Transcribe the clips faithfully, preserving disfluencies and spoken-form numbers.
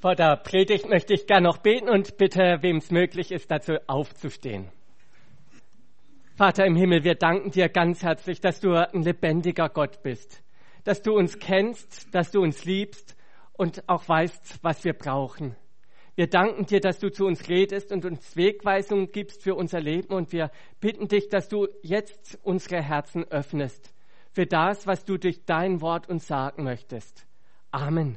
Vor der Predigt möchte ich gerne noch beten und bitte, wem es möglich ist, dazu aufzustehen. Vater im Himmel, wir danken dir ganz herzlich, dass du ein lebendiger Gott bist, dass du uns kennst, dass du uns liebst und auch weißt, was wir brauchen. Wir danken dir, dass du zu uns redest und uns Wegweisungen gibst für unser Leben und wir bitten dich, dass du jetzt unsere Herzen öffnest für das, was du durch dein Wort uns sagen möchtest. Amen.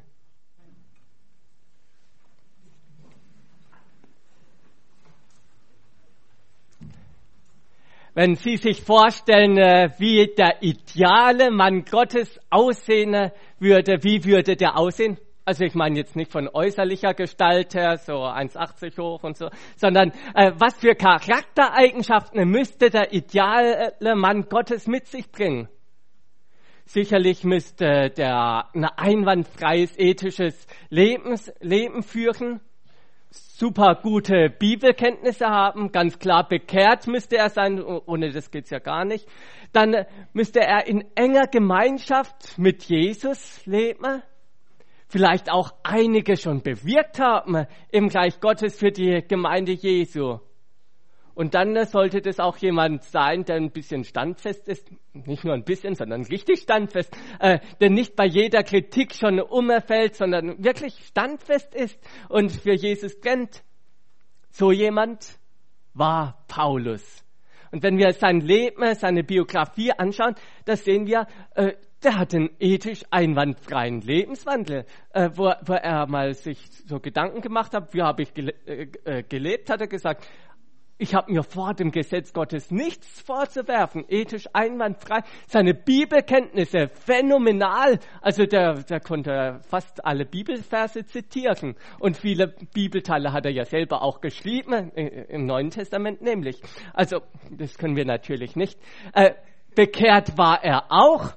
Wenn Sie sich vorstellen, wie der ideale Mann Gottes aussehen würde, wie würde der aussehen? Also ich meine jetzt nicht von äußerlicher Gestalt her, so eins achtzig hoch und so, sondern äh, was für Charaktereigenschaften müsste der ideale Mann Gottes mit sich bringen? Sicherlich müsste der ein einwandfreies ethisches Lebens, Leben führen, super gute Bibelkenntnisse haben, ganz klar bekehrt müsste er sein, ohne das geht's ja gar nicht. Dann müsste er in enger Gemeinschaft mit Jesus leben, vielleicht auch einige schon bewirkt haben im Reich Gottes für die Gemeinde Jesu. Und dann sollte das auch jemand sein, der ein bisschen standfest ist, nicht nur ein bisschen, sondern richtig standfest, äh, der nicht bei jeder Kritik schon umfällt, sondern wirklich standfest ist und für Jesus brennt. So jemand war Paulus. Und wenn wir sein Leben, seine Biografie anschauen, da sehen wir, äh, der hat einen ethisch einwandfreien Lebenswandel, äh, wo, wo er mal sich so Gedanken gemacht hat, wie habe ich gele- äh, gelebt, hat er gesagt. Ich habe mir vor dem Gesetz Gottes nichts vorzuwerfen, ethisch einwandfrei. Seine Bibelkenntnisse, phänomenal. Also der, der konnte fast alle Bibelverse zitieren. Und viele Bibelteile hat er ja selber auch geschrieben, im Neuen Testament nämlich. Also das können wir natürlich nicht. Äh, bekehrt war er auch.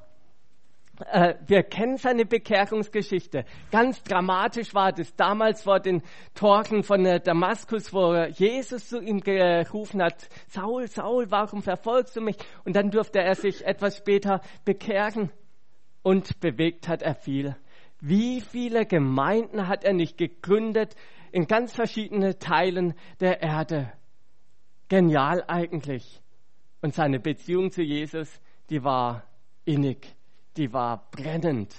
Äh, wir kennen seine Bekehrungsgeschichte. Ganz dramatisch war das damals vor den Toren von äh, Damaskus, wo Jesus zu ihm gerufen hat, Saul, Saul, warum verfolgst du mich? Und dann durfte er sich etwas später bekehren und bewegt hat er viel. Wie viele Gemeinden hat er nicht gegründet in ganz verschiedenen Teilen der Erde? Genial eigentlich. Und seine Beziehung zu Jesus, die war innig. Die war brennend.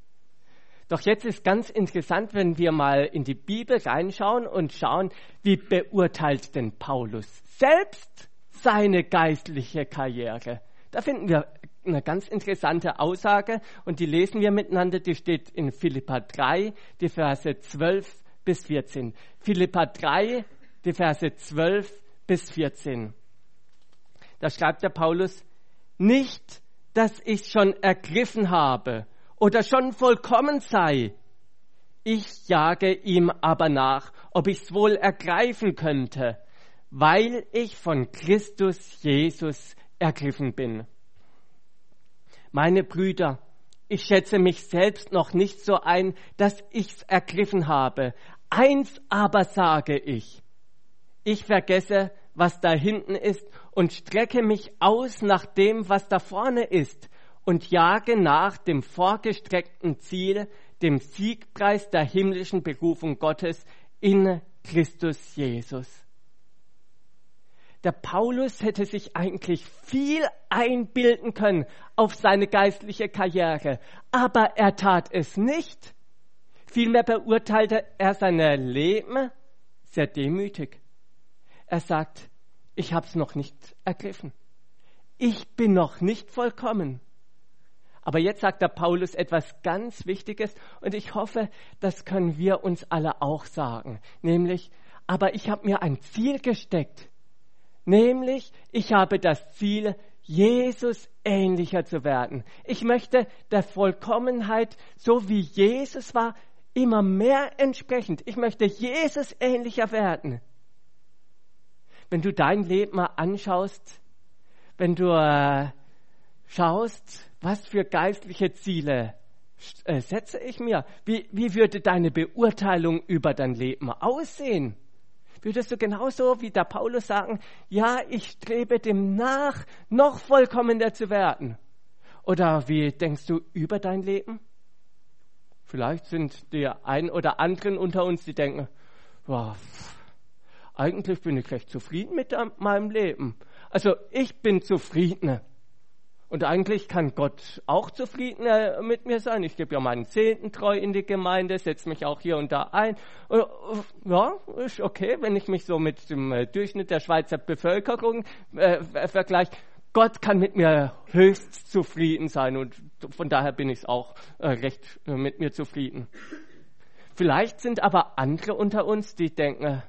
Doch jetzt ist ganz interessant, wenn wir mal in die Bibel reinschauen und schauen, wie beurteilt denn Paulus selbst seine geistliche Karriere. Da finden wir eine ganz interessante Aussage und die lesen wir miteinander, die steht in Philipper drei, die Verse zwölf bis vierzehn. Philipper drei, die Verse zwölf bis vierzehn. Da schreibt der Paulus, nicht dass ich schon ergriffen habe oder schon vollkommen sei. Ich jage ihm aber nach, ob ich's wohl ergreifen könnte, weil ich von Christus Jesus ergriffen bin. Meine Brüder, ich schätze mich selbst noch nicht so ein, dass ich's ergriffen habe. Eins aber sage ich, ich vergesse, was da hinten ist und strecke mich aus nach dem, was da vorne ist und jage nach dem vorgestreckten Ziel, dem Siegpreis der himmlischen Berufung Gottes in Christus Jesus. Der Paulus hätte sich eigentlich viel einbilden können auf seine geistliche Karriere, aber er tat es nicht. Vielmehr beurteilte er sein Leben sehr demütig. Er sagt, ich habe es noch nicht ergriffen. Ich bin noch nicht vollkommen. Aber jetzt sagt der Paulus etwas ganz Wichtiges und ich hoffe, das können wir uns alle auch sagen. Nämlich, aber ich habe mir ein Ziel gesteckt. Nämlich, ich habe das Ziel, Jesus ähnlicher zu werden. Ich möchte der Vollkommenheit, so wie Jesus war, immer mehr entsprechend. Ich möchte Jesus ähnlicher werden. Wenn du dein Leben mal anschaust, wenn du äh, schaust, was für geistliche Ziele äh, setze ich mir, wie, wie würde deine Beurteilung über dein Leben aussehen? Würdest du genauso wie der Paulus sagen, ja, ich strebe dem nach, noch vollkommener zu werden? Oder wie denkst du über dein Leben? Vielleicht sind die ein oder anderen unter uns, die denken, wow, eigentlich bin ich recht zufrieden mit meinem Leben. Also ich bin zufrieden. Und eigentlich kann Gott auch zufrieden mit mir sein. Ich gebe ja meinen Zehnten treu in die Gemeinde, setze mich auch hier und da ein. Ja, ist okay, wenn ich mich so mit dem Durchschnitt der Schweizer Bevölkerung äh, vergleiche. Gott kann mit mir höchst zufrieden sein und von daher bin ich auch äh, recht äh, mit mir zufrieden. Vielleicht sind aber andere unter uns, die denken,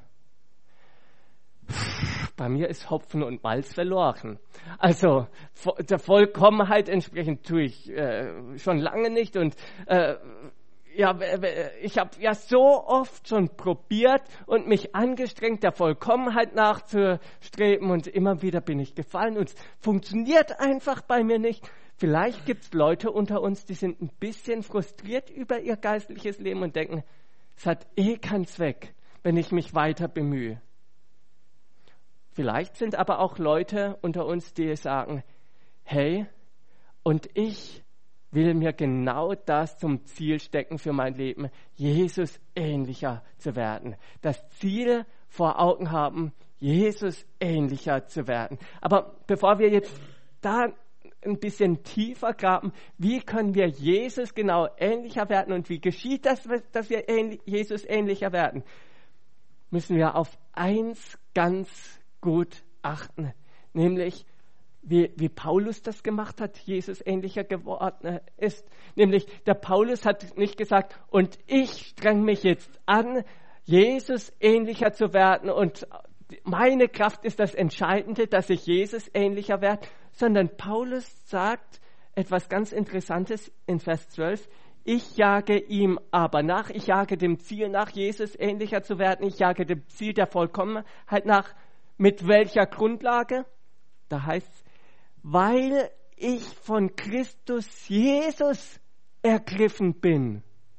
bei mir ist Hopfen und Malz verloren. Also der Vollkommenheit entsprechend tue ich äh, schon lange nicht. Und äh, ja, ich habe ja so oft schon probiert und mich angestrengt, der Vollkommenheit nachzustreben. Und immer wieder bin ich gefallen und es funktioniert einfach bei mir nicht. Vielleicht gibt es Leute unter uns, die sind ein bisschen frustriert über ihr geistliches Leben und denken, es hat eh keinen Zweck, wenn ich mich weiter bemühe. Vielleicht sind aber auch Leute unter uns, die sagen, hey, und ich will mir genau das zum Ziel stecken für mein Leben, Jesus ähnlicher zu werden. Das Ziel vor Augen haben, Jesus ähnlicher zu werden. Aber bevor wir jetzt da ein bisschen tiefer graben, wie können wir Jesus genau ähnlicher werden und wie geschieht das, dass wir Jesus ähnlicher werden, müssen wir auf eins ganz gut achten, nämlich wie, wie Paulus das gemacht hat, Jesus ähnlicher geworden ist. Nämlich der Paulus hat nicht gesagt, und ich strenge mich jetzt an, Jesus ähnlicher zu werden und meine Kraft ist das Entscheidende, dass ich Jesus ähnlicher werde, sondern Paulus sagt etwas ganz Interessantes in Vers zwölf, ich jage ihm aber nach, ich jage dem Ziel nach, Jesus ähnlicher zu werden, ich jage dem Ziel der Vollkommenheit nach. Mit welcher Grundlage? Da heißt es, weil ich von Christus Jesus ergriffen bin.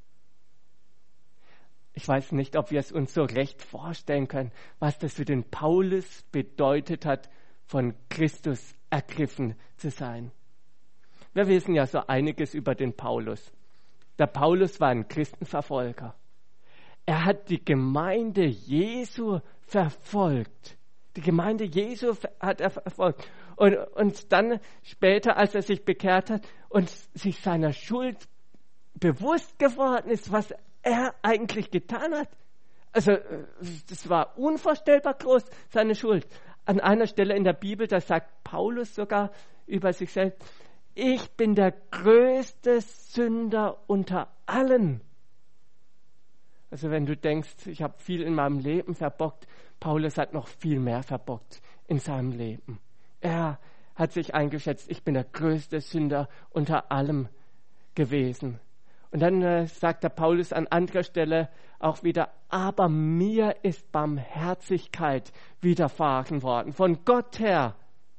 Ich weiß nicht, ob wir es uns so recht vorstellen können, was das für den Paulus bedeutet hat, von Christus ergriffen zu sein. Wir wissen ja so einiges über den Paulus. Der Paulus war ein Christenverfolger. Er hat die Gemeinde Jesu verfolgt. Die Gemeinde Jesu hat er verfolgt. Und, und dann später, als er sich bekehrt hat und sich seiner Schuld bewusst geworden ist, was er eigentlich getan hat. Also das war unvorstellbar groß, seine Schuld. An einer Stelle in der Bibel, da sagt Paulus sogar über sich selbst, ich bin der größte Sünder unter allen. Also wenn du denkst, ich habe viel in meinem Leben verbockt, Paulus hat noch viel mehr verbockt in seinem Leben. Er hat sich eingeschätzt, ich bin der größte Sünder unter allem gewesen. Und dann äh, sagt der Paulus an anderer Stelle auch wieder, aber mir ist Barmherzigkeit widerfahren worden, von Gott her.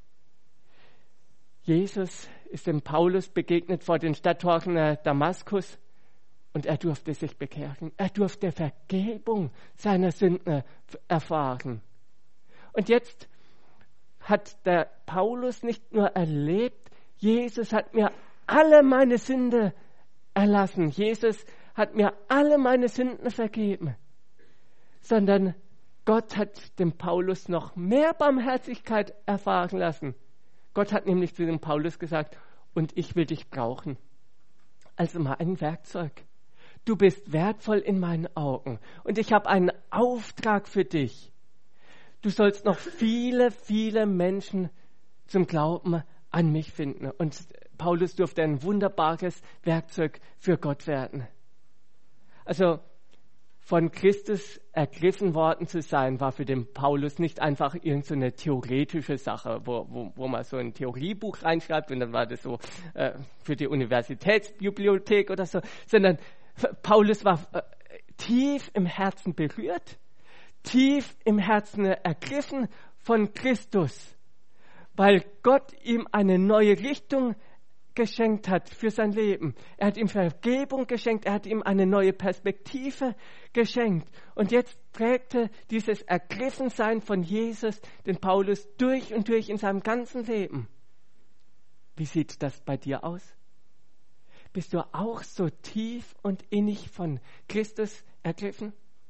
Jesus ist dem Paulus begegnet vor den Stadttoren äh, Damaskus. Und er durfte sich bekehren. Er durfte Vergebung seiner Sünden erfahren. Und jetzt hat der Paulus nicht nur erlebt, Jesus hat mir alle meine Sünde erlassen. Jesus hat mir alle meine Sünden vergeben. Sondern Gott hat dem Paulus noch mehr Barmherzigkeit erfahren lassen. Gott hat nämlich zu dem Paulus gesagt, und ich will dich brauchen als mein Werkzeug. Du bist wertvoll in meinen Augen und ich habe einen Auftrag für dich. Du sollst noch viele, viele Menschen zum Glauben an mich finden. Und Paulus durfte ein wunderbares Werkzeug für Gott werden. Also von Christus ergriffen worden zu sein, war für den Paulus nicht einfach irgendeine so theoretische Sache, wo, wo, wo man so ein Theoriebuch reinschreibt und dann war das so äh, für die Universitätsbibliothek oder so, sondern Paulus war äh, tief im Herzen berührt, tief im Herzen ergriffen von Christus, weil Gott ihm eine neue Richtung geschenkt hat für sein Leben. Er hat ihm Vergebung geschenkt, er hat ihm eine neue Perspektive geschenkt. Und jetzt prägte dieses Ergriffensein von Jesus den Paulus durch und durch in seinem ganzen Leben. Wie sieht das bei dir aus? Bist du auch so tief und innig von Christus ergriffen?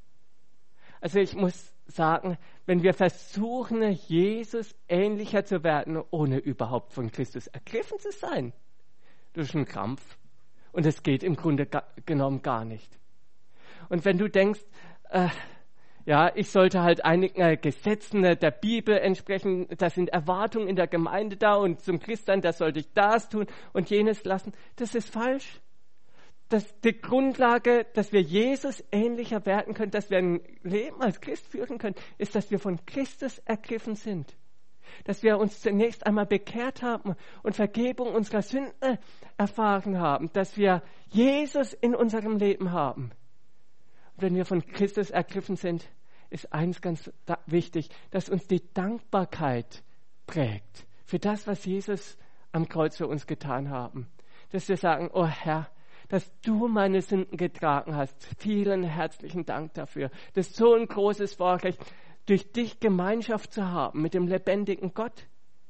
Also ich muss sagen, wenn wir versuchen, Jesus ähnlicher zu werden, ohne überhaupt von Christus ergriffen zu sein, das ist ein Krampf. Und es geht im Grunde ga- genommen gar nicht. Und wenn du denkst, äh, ja, ich sollte halt einigen Gesetzen der Bibel entsprechen, da sind Erwartungen in der Gemeinde da und zum Christsein, da sollte ich das tun und jenes lassen, das ist falsch. Das, die Grundlage, dass wir Jesus ähnlicher werden können, dass wir ein Leben als Christ führen können, ist, dass wir von Christus ergriffen sind. Dass wir uns zunächst einmal bekehrt haben und Vergebung unserer Sünden erfahren haben. Dass wir Jesus in unserem Leben haben. Und wenn wir von Christus ergriffen sind, ist eins ganz da- wichtig, dass uns die Dankbarkeit prägt für das, was Jesus am Kreuz für uns getan haben. Dass wir sagen, oh Herr, dass du meine Sünden getragen hast. Vielen herzlichen Dank dafür. Das ist so ein großes Vorrecht, durch dich Gemeinschaft zu haben mit dem lebendigen Gott.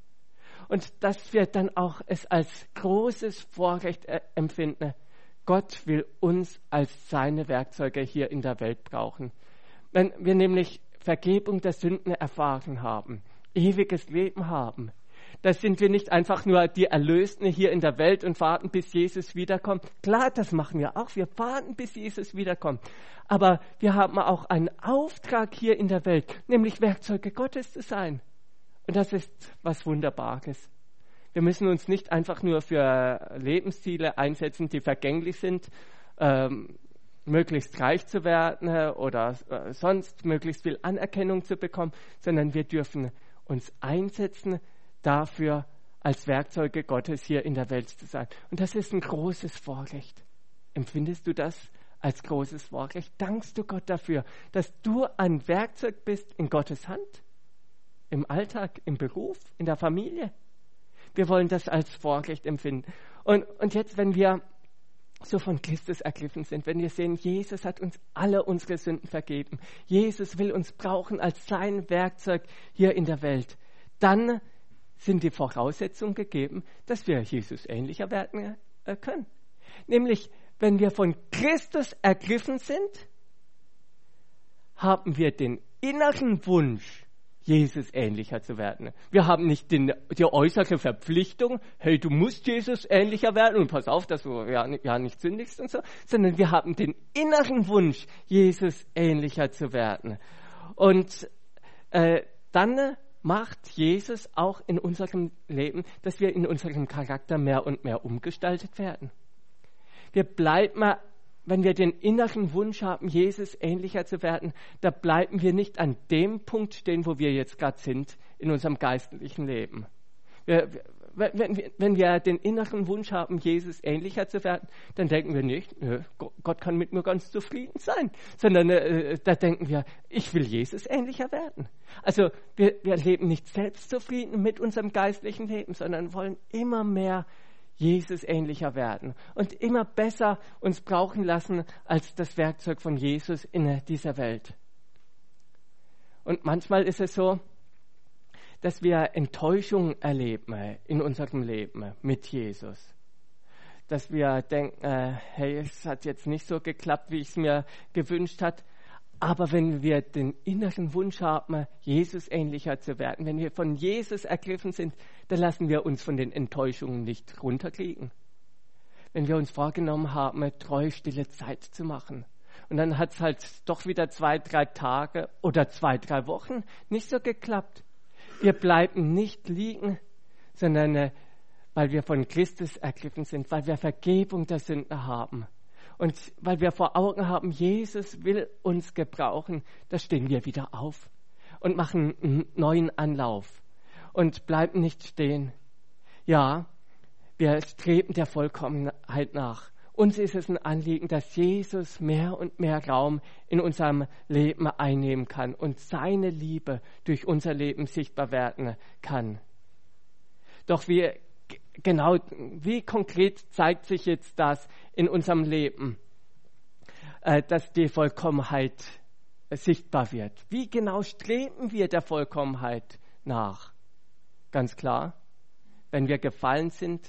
Und dass wir dann auch es als großes Vorrecht äh, empfinden. Gott will uns als seine Werkzeuge hier in der Welt brauchen. Wenn wir nämlich Vergebung der Sünden erfahren haben, ewiges Leben haben, da sind wir nicht einfach nur die Erlösten hier in der Welt und warten, bis Jesus wiederkommt. Klar, das machen wir auch. Wir warten, bis Jesus wiederkommt. Aber wir haben auch einen Auftrag hier in der Welt, nämlich Werkzeuge Gottes zu sein. Und das ist was Wunderbares. Wir müssen uns nicht einfach nur für Lebensziele einsetzen, die vergänglich sind, ähm, möglichst reich zu werden oder äh, sonst möglichst viel Anerkennung zu bekommen, sondern wir dürfen uns einsetzen, dafür als Werkzeuge Gottes hier in der Welt zu sein. Und das ist ein großes Vorrecht. Empfindest du das als großes Vorrecht? Dankst du Gott dafür, dass du ein Werkzeug bist in Gottes Hand? Im Alltag, im Beruf, in der Familie? Wir wollen das als Vorrecht empfinden. Und, und jetzt, wenn wir so von Christus ergriffen sind, wenn wir sehen, Jesus hat uns alle unsere Sünden vergeben, Jesus will uns brauchen als sein Werkzeug hier in der Welt, dann sind die Voraussetzungen gegeben, dass wir Jesus ähnlicher werden äh, können. Nämlich, wenn wir von Christus ergriffen sind, haben wir den inneren Wunsch, Jesus ähnlicher zu werden. Wir haben nicht den, die äußere Verpflichtung, hey, du musst Jesus ähnlicher werden und pass auf, dass du ja, ja nicht sündigst und so, sondern wir haben den inneren Wunsch, Jesus ähnlicher zu werden. Und äh, dann macht Jesus auch in unserem Leben, dass wir in unserem Charakter mehr und mehr umgestaltet werden. Wir bleiben, wenn wir den inneren Wunsch haben, Jesus ähnlicher zu werden, da bleiben wir nicht an dem Punkt stehen, wo wir jetzt gerade sind in unserem geistlichen Leben. Wir, wenn, wir, wenn wir den inneren Wunsch haben, Jesus ähnlicher zu werden, dann denken wir nicht, nö, Gott kann mit mir ganz zufrieden sein, sondern äh, da denken wir, ich will Jesus ähnlicher werden. Also wir, wir leben nicht selbstzufrieden mit unserem geistlichen Leben, sondern wollen immer mehr Jesus ähnlicher werden und immer besser uns brauchen lassen als das Werkzeug von Jesus in dieser Welt. Und manchmal ist es so, dass wir Enttäuschung erleben in unserem Leben mit Jesus. Dass wir denken, äh, hey, es hat jetzt nicht so geklappt, wie ich es mir gewünscht habe. Aber wenn wir den inneren Wunsch haben, Jesus ähnlicher zu werden, wenn wir von Jesus ergriffen sind, dann lassen wir uns von den Enttäuschungen nicht runterkriegen. Wenn wir uns vorgenommen haben, treu stille Zeit zu machen, und dann hat es halt doch wieder zwei, drei Tage oder zwei, drei Wochen nicht so geklappt. Wir bleiben nicht liegen, sondern äh, weil wir von Christus ergriffen sind, weil wir Vergebung der Sünden haben. Und weil wir vor Augen haben, Jesus will uns gebrauchen, da stehen wir wieder auf und machen einen neuen Anlauf und bleiben nicht stehen. Ja, wir streben der Vollkommenheit nach. Uns ist es ein Anliegen, dass Jesus mehr und mehr Raum in unserem Leben einnehmen kann und seine Liebe durch unser Leben sichtbar werden kann. Doch wie genau, wie konkret zeigt sich jetzt das in unserem Leben, äh, dass die Vollkommenheit äh, sichtbar wird? Wie genau streben wir der Vollkommenheit nach? Ganz klar, wenn wir gefallen sind,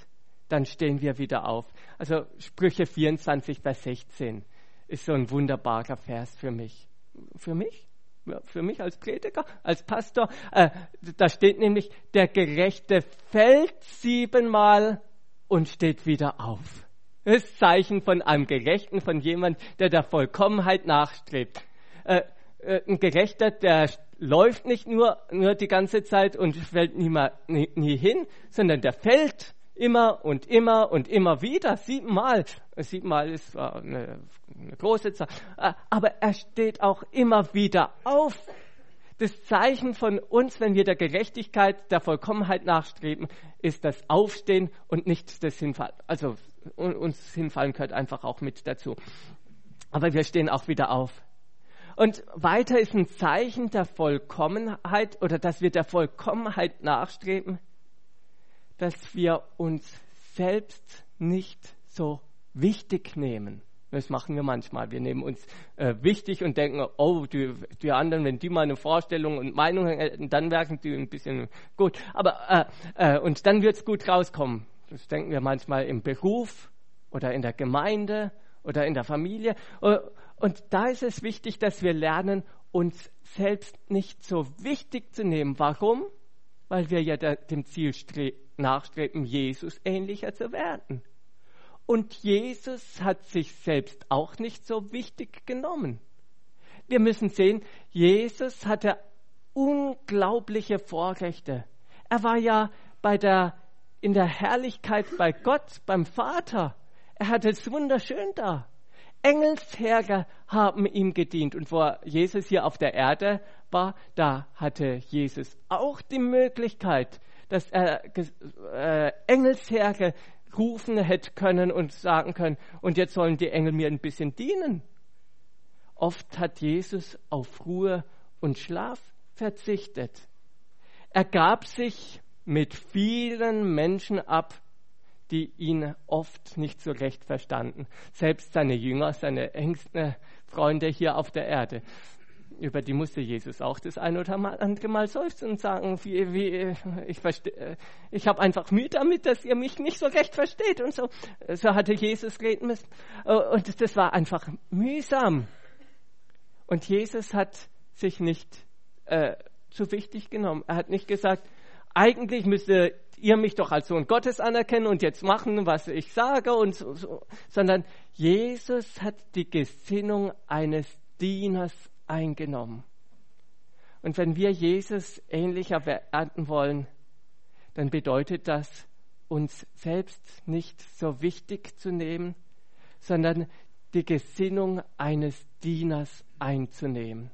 dann stehen wir wieder auf. Also Sprüche vierundzwanzig, Vers sechzehn ist so ein wunderbarer Vers für mich. Für mich? Ja, für mich als Prediger, als Pastor. Äh, da steht nämlich, der Gerechte fällt siebenmal und steht wieder auf. Das ist Zeichen von einem Gerechten, von jemand, der der Vollkommenheit nachstrebt. Äh, äh, ein Gerechter, der läuft nicht nur, nur die ganze Zeit und fällt nie, mal, nie, nie hin, sondern der fällt immer und immer und immer wieder, siebenmal. Siebenmal ist eine, eine große Zahl. Aber er steht auch immer wieder auf. Das Zeichen von uns, wenn wir der Gerechtigkeit, der Vollkommenheit nachstreben, ist das Aufstehen und nicht das Hinfallen. Also uns Hinfallen gehört einfach auch mit dazu. Aber wir stehen auch wieder auf. Und weiter ist ein Zeichen der Vollkommenheit oder dass wir der Vollkommenheit nachstreben, dass wir uns selbst nicht so wichtig nehmen. Das machen wir manchmal. Wir nehmen uns äh, wichtig und denken, oh, die, die anderen, wenn die mal eine Vorstellung und Meinung hätten, dann wären die ein bisschen gut. Aber äh, äh, und dann wird es gut rauskommen. Das denken wir manchmal im Beruf oder in der Gemeinde oder in der Familie. Und da ist es wichtig, dass wir lernen, uns selbst nicht so wichtig zu nehmen. Warum? Weil wir ja der, dem Ziel stre- nachstreben, Jesus ähnlicher zu werden. Und Jesus hat sich selbst auch nicht so wichtig genommen. Wir müssen sehen, Jesus hatte unglaubliche Vorrechte. Er war ja bei der, in der Herrlichkeit bei Gott, beim Vater. Er hatte es wunderschön da. Engelsheere haben ihm gedient. Und wo Jesus hier auf der Erde war, da hatte Jesus auch die Möglichkeit, dass er äh, Engelsheere rufen hätte können und sagen können, und jetzt sollen die Engel mir ein bisschen dienen. Oft hat Jesus auf Ruhe und Schlaf verzichtet. Er gab sich mit vielen Menschen ab, die ihn oft nicht so recht verstanden. Selbst seine Jünger, seine engsten Freunde hier auf der Erde. Über die musste Jesus auch das ein oder andere Mal seufzen und sagen, wie, wie, ich, verste- ich habe einfach Mühe damit, dass ihr mich nicht so recht versteht und so. So hatte Jesus reden müssen. Und das war einfach mühsam. Und Jesus hat sich nicht äh, zu wichtig genommen. Er hat nicht gesagt, eigentlich müsste ihr mich doch als Sohn Gottes anerkennen und jetzt machen, was ich sage, und so, so. Sondern Jesus hat die Gesinnung eines Dieners eingenommen. Und wenn wir Jesus ähnlicher werden wollen, dann bedeutet das, uns selbst nicht so wichtig zu nehmen, sondern die Gesinnung eines Dieners einzunehmen.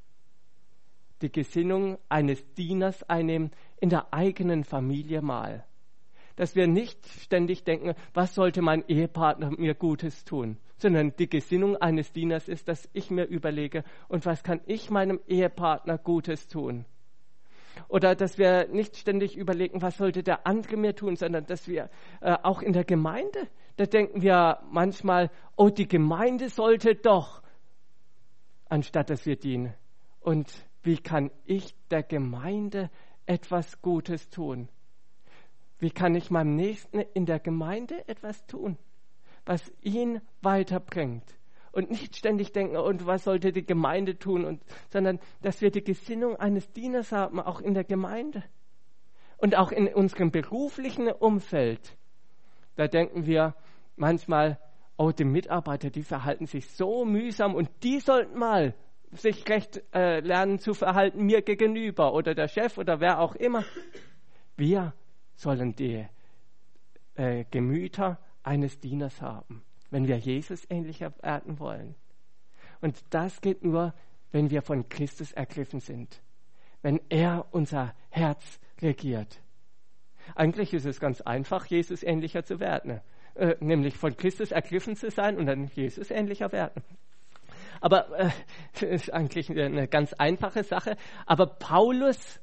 Die Gesinnung eines Dieners einnehmen in der eigenen Familie mal. Dass wir nicht ständig denken, was sollte mein Ehepartner mir Gutes tun, sondern die Gesinnung eines Dieners ist, dass ich mir überlege, und was kann ich meinem Ehepartner Gutes tun? Oder dass wir nicht ständig überlegen, was sollte der andere mir tun, sondern dass wir äh, auch in der Gemeinde, da denken wir manchmal, oh, die Gemeinde sollte doch, anstatt dass wir dienen. Und wie kann ich der Gemeinde etwas Gutes tun? Wie kann ich meinem Nächsten in der Gemeinde etwas tun, was ihn weiterbringt? Und nicht ständig denken, und was sollte die Gemeinde tun, und, sondern dass wir die Gesinnung eines Dieners haben, auch in der Gemeinde. Und auch in unserem beruflichen Umfeld. Da denken wir manchmal, oh, die Mitarbeiter, die verhalten sich so mühsam und die sollten mal sich recht äh, lernen zu verhalten mir gegenüber oder der Chef oder wer auch immer. Wir sollen die äh, Gemüter eines Dieners haben, wenn wir Jesus ähnlicher werden wollen. Und das geht nur, wenn wir von Christus ergriffen sind, wenn er unser Herz regiert. Eigentlich ist es ganz einfach, Jesus ähnlicher zu werden, äh, nämlich von Christus ergriffen zu sein und dann Jesus ähnlicher werden. Aber äh, das ist eigentlich eine ganz einfache Sache. Aber Paulus,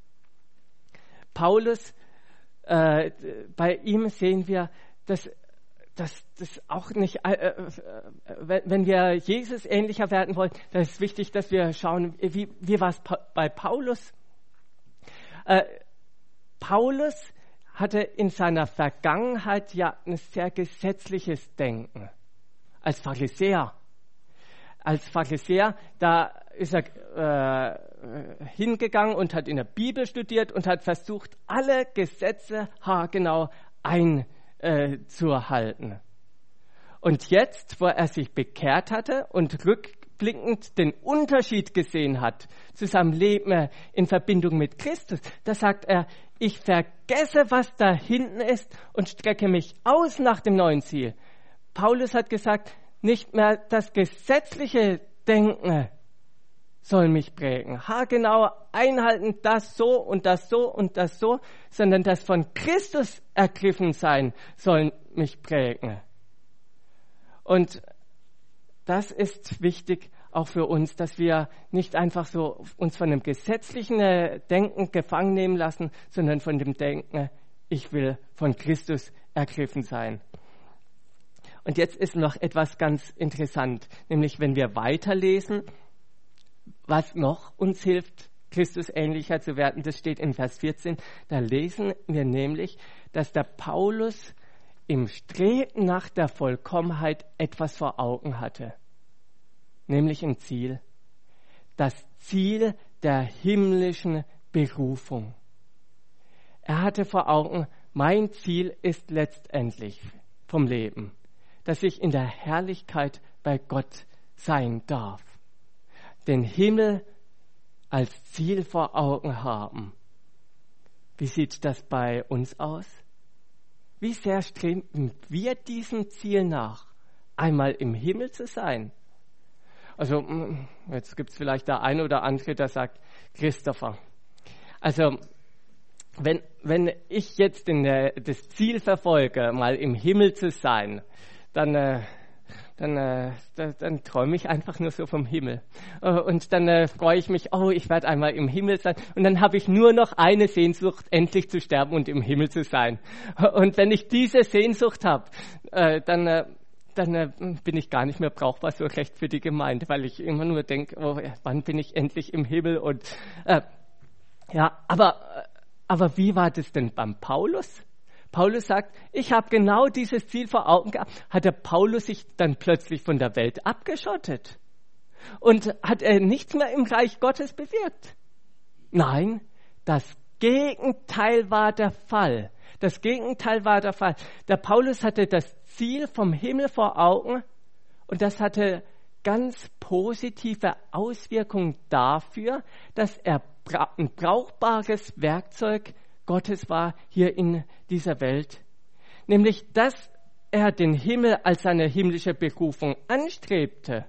Paulus, äh, bei ihm sehen wir, dass das auch nicht, äh, äh, wenn wir Jesus ähnlicher werden wollen, dann ist es wichtig, dass wir schauen, wie, wie war es pa- bei Paulus? Äh, Paulus hatte in seiner Vergangenheit ja ein sehr gesetzliches Denken. Als Pharisäer. Als Pharisäer, da ist er äh, hingegangen und hat in der Bibel studiert und hat versucht, alle Gesetze haargenau einzuhalten. Und jetzt, wo er sich bekehrt hatte und rückblickend den Unterschied gesehen hat zu seinem Leben in Verbindung mit Christus, da sagt er, ich vergesse, was da hinten ist und strecke mich aus nach dem neuen Ziel. Paulus hat gesagt, nicht mehr das gesetzliche Denken soll mich prägen. Haargenau einhalten, das so und das so und das so, sondern das von Christus ergriffen sein soll mich prägen. Und das ist wichtig auch für uns, dass wir nicht einfach so uns von dem gesetzlichen Denken gefangen nehmen lassen, sondern von dem Denken, ich will von Christus ergriffen sein. Und jetzt ist noch etwas ganz interessant, nämlich wenn wir weiterlesen, was noch uns hilft, Christus ähnlicher zu werden, das steht in Vers vierzehn, da lesen wir nämlich, dass der Paulus im Streben nach der Vollkommenheit etwas vor Augen hatte, nämlich ein Ziel, das Ziel der himmlischen Berufung. Er hatte vor Augen, mein Ziel ist letztendlich vom Leben, dass ich in der Herrlichkeit bei Gott sein darf. Den Himmel als Ziel vor Augen haben. Wie sieht das bei uns aus? Wie sehr streben wir diesem Ziel nach, einmal im Himmel zu sein? Also jetzt gibt es vielleicht der eine oder andere, der sagt, Christopher, also wenn, wenn ich jetzt in der, das Ziel verfolge, mal im Himmel zu sein, dann, äh, dann, äh, dann, dann träume ich einfach nur so vom Himmel. Äh, und dann äh, freue ich mich, oh, ich werde einmal im Himmel sein. Und dann habe ich nur noch eine Sehnsucht, endlich zu sterben und im Himmel zu sein. Und wenn ich diese Sehnsucht habe, äh, dann, äh, dann äh, bin ich gar nicht mehr brauchbar so recht für die Gemeinde, weil ich immer nur denke, oh, wann bin ich endlich im Himmel? Und äh, ja, aber, aber wie war das denn beim Paulus? Paulus sagt, ich habe genau dieses Ziel vor Augen gehabt. Hat der Paulus sich dann plötzlich von der Welt abgeschottet? Und hat er nichts mehr im Reich Gottes bewirkt? Nein, das Gegenteil war der Fall. Das Gegenteil war der Fall. Der Paulus hatte das Ziel vom Himmel vor Augen und das hatte ganz positive Auswirkungen dafür, dass er ein brauchbares Werkzeug Gottes war hier in dieser Welt, nämlich dass er den Himmel als seine himmlische Berufung anstrebte.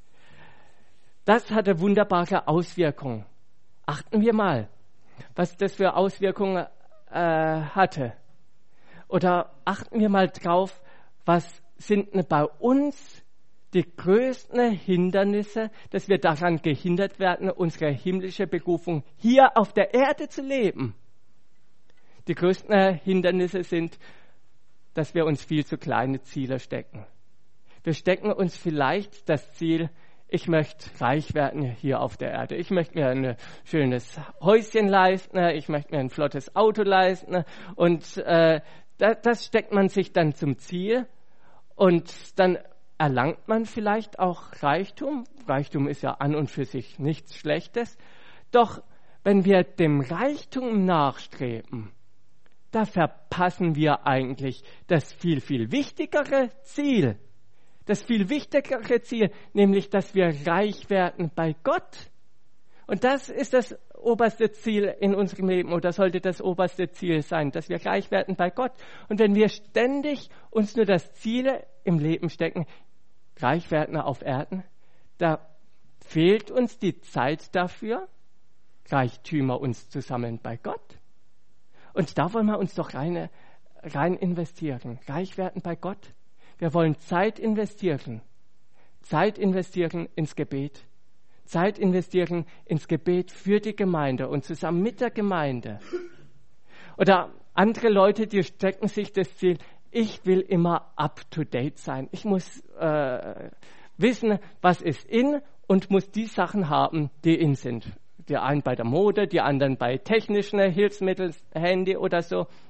Das hatte wunderbare Auswirkungen. Achten wir mal, was das für Auswirkungen äh, hatte. Oder achten wir mal drauf, was sind denn bei uns die größten Hindernisse, dass wir daran gehindert werden, unsere himmlische Berufung hier auf der Erde zu leben. Die größten Hindernisse sind, dass wir uns viel zu kleine Ziele stecken. Wir stecken uns vielleicht das Ziel, ich möchte reich werden hier auf der Erde. Ich möchte mir ein schönes Häuschen leisten, ich möchte mir ein flottes Auto leisten und äh, das, das steckt man sich dann zum Ziel und dann erlangt man vielleicht auch Reichtum. Reichtum ist ja an und für sich nichts Schlechtes. Doch wenn wir dem Reichtum nachstreben, da verpassen wir eigentlich das viel, viel wichtigere Ziel. Das viel wichtigere Ziel, nämlich, dass wir reich werden bei Gott. Und das ist das oberste Ziel in unserem Leben oder sollte das oberste Ziel sein, dass wir reich werden bei Gott. Und wenn wir ständig uns nur das Ziel im Leben stecken, reich werden auf Erden, da fehlt uns die Zeit dafür, Reichtümer uns zu sammeln bei Gott. Und da wollen wir uns doch rein, rein investieren. Reich werden bei Gott. Wir wollen Zeit investieren. Zeit investieren ins Gebet. Zeit investieren ins Gebet für die Gemeinde und zusammen mit der Gemeinde. Oder andere Leute, die stecken sich das Ziel, ich will immer up-to-date sein. Ich muss äh, wissen, was ist in und muss die Sachen haben, die in sind. Die einen bei der Mode, die anderen bei technischen Hilfsmitteln, Handy oder so.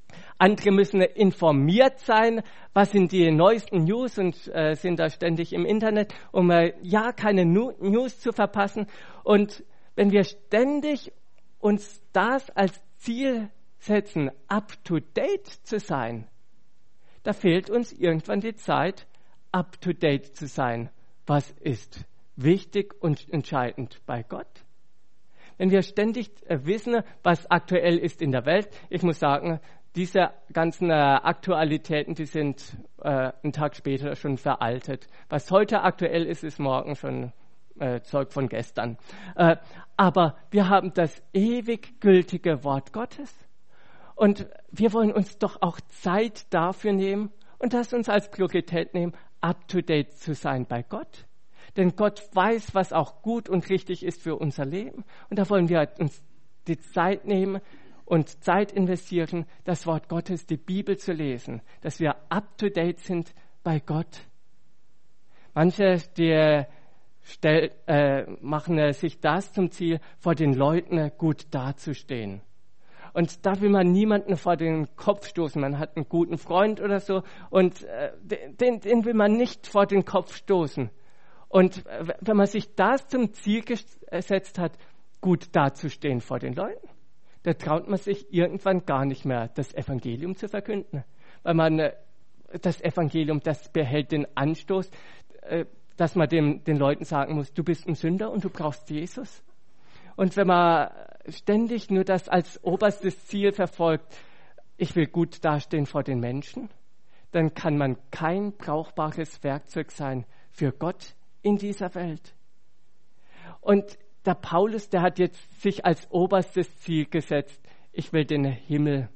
Andere müssen informiert sein, was sind die neuesten News und äh, sind da ständig im Internet, um äh, ja keine Nu- News zu verpassen. Und wenn wir ständig uns das als Ziel setzen, up to date zu sein, da fehlt uns irgendwann die Zeit, up to date zu sein. Was ist wichtig und entscheidend bei Gott? Wenn wir ständig äh, wissen, was aktuell ist in der Welt, ich muss sagen, diese ganzen äh, Aktualitäten, die sind äh, einen Tag später schon veraltet. Was heute aktuell ist, ist morgen schon äh, Zeug von gestern. Äh, aber wir haben das ewig gültige Wort Gottes. Und wir wollen uns doch auch Zeit dafür nehmen und das uns als Priorität nehmen, up-to-date zu sein bei Gott. Denn Gott weiß, was auch gut und richtig ist für unser Leben. Und da wollen wir uns die Zeit nehmen, und Zeit investieren, das Wort Gottes, die Bibel zu lesen, dass wir up-to-date sind bei Gott. Manche, die stell, äh, machen äh, sich das zum Ziel, vor den Leuten äh, gut dazustehen. Und da will man niemanden vor den Kopf stoßen. Man hat einen guten Freund oder so und äh, den, den will man nicht vor den Kopf stoßen. Und äh, wenn man sich das zum Ziel gesetzt hat, gut dazustehen vor den Leuten, da traut man sich irgendwann gar nicht mehr, das Evangelium zu verkünden. Weil man das Evangelium, das behält den Anstoß, dass man dem, den Leuten sagen muss, du bist ein Sünder und du brauchst Jesus. Und wenn man ständig nur das als oberstes Ziel verfolgt, ich will gut dastehen vor den Menschen, dann kann man kein brauchbares Werkzeug sein für Gott in dieser Welt. Und der Paulus, der hat jetzt sich als oberstes Ziel gesetzt, ich will den Himmel,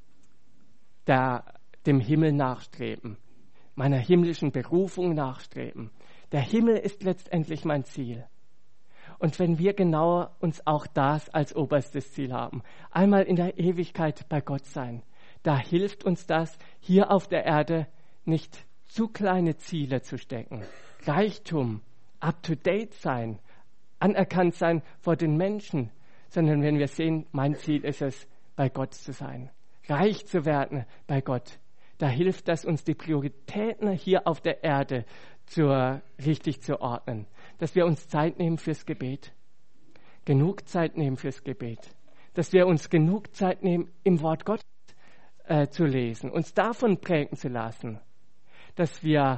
der, dem Himmel nachstreben, meiner himmlischen Berufung nachstreben. Der Himmel ist letztendlich mein Ziel. Und wenn wir genau uns auch das als oberstes Ziel haben, einmal in der Ewigkeit bei Gott sein, da hilft uns das, hier auf der Erde nicht zu kleine Ziele zu stecken. Reichtum, up-to-date sein, anerkannt sein vor den Menschen, sondern wenn wir sehen, mein Ziel ist es, bei Gott zu sein, reich zu werden bei Gott. Da hilft das uns, die Prioritäten hier auf der Erde zur, richtig zu ordnen, dass wir uns Zeit nehmen fürs Gebet, genug Zeit nehmen fürs Gebet, dass wir uns genug Zeit nehmen, im Wort Gottes äh, zu lesen, uns davon prägen zu lassen, dass wir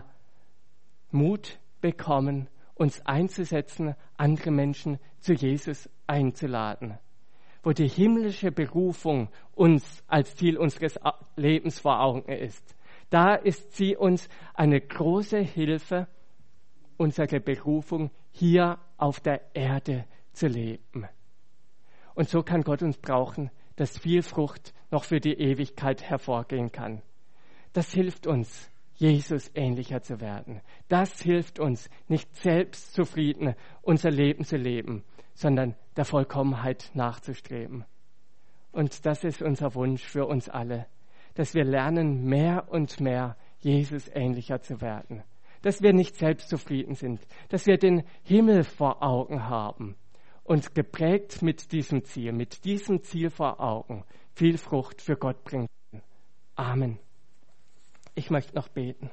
Mut bekommen, uns einzusetzen, andere Menschen zu Jesus einzuladen, wo die himmlische Berufung uns als Ziel unseres Lebens vor Augen ist. Da ist sie uns eine große Hilfe, unsere Berufung hier auf der Erde zu leben. Und so kann Gott uns brauchen, dass viel Frucht noch für die Ewigkeit hervorgehen kann. Das hilft uns, Jesus ähnlicher zu werden. Das hilft uns, nicht selbstzufrieden unser Leben zu leben, sondern der Vollkommenheit nachzustreben. Und das ist unser Wunsch für uns alle, dass wir lernen, mehr und mehr Jesus ähnlicher zu werden. Dass wir nicht selbstzufrieden sind, dass wir den Himmel vor Augen haben und geprägt mit diesem Ziel, mit diesem Ziel vor Augen, viel Frucht für Gott bringen. Amen. Ich möchte noch beten.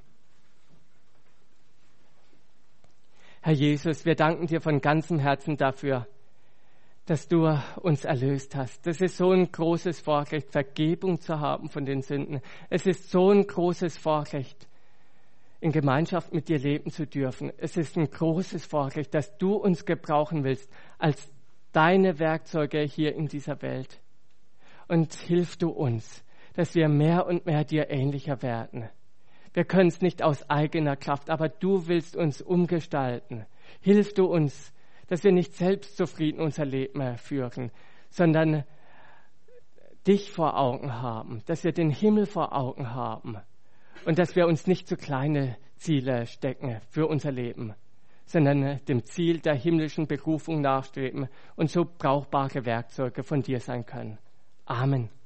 Herr Jesus, wir danken dir von ganzem Herzen dafür, dass du uns erlöst hast. Das ist so ein großes Vorrecht, Vergebung zu haben von den Sünden. Es ist so ein großes Vorrecht, in Gemeinschaft mit dir leben zu dürfen. Es ist ein großes Vorrecht, dass du uns gebrauchen willst als deine Werkzeuge hier in dieser Welt. Und hilf du uns, dass wir mehr und mehr dir ähnlicher werden. Wir können es nicht aus eigener Kraft, aber du willst uns umgestalten. Hilf du uns, dass wir nicht selbstzufrieden unser Leben führen, sondern dich vor Augen haben, dass wir den Himmel vor Augen haben und dass wir uns nicht zu kleine Ziele stecken für unser Leben, sondern dem Ziel der himmlischen Berufung nachstreben und so brauchbare Werkzeuge von dir sein können. Amen.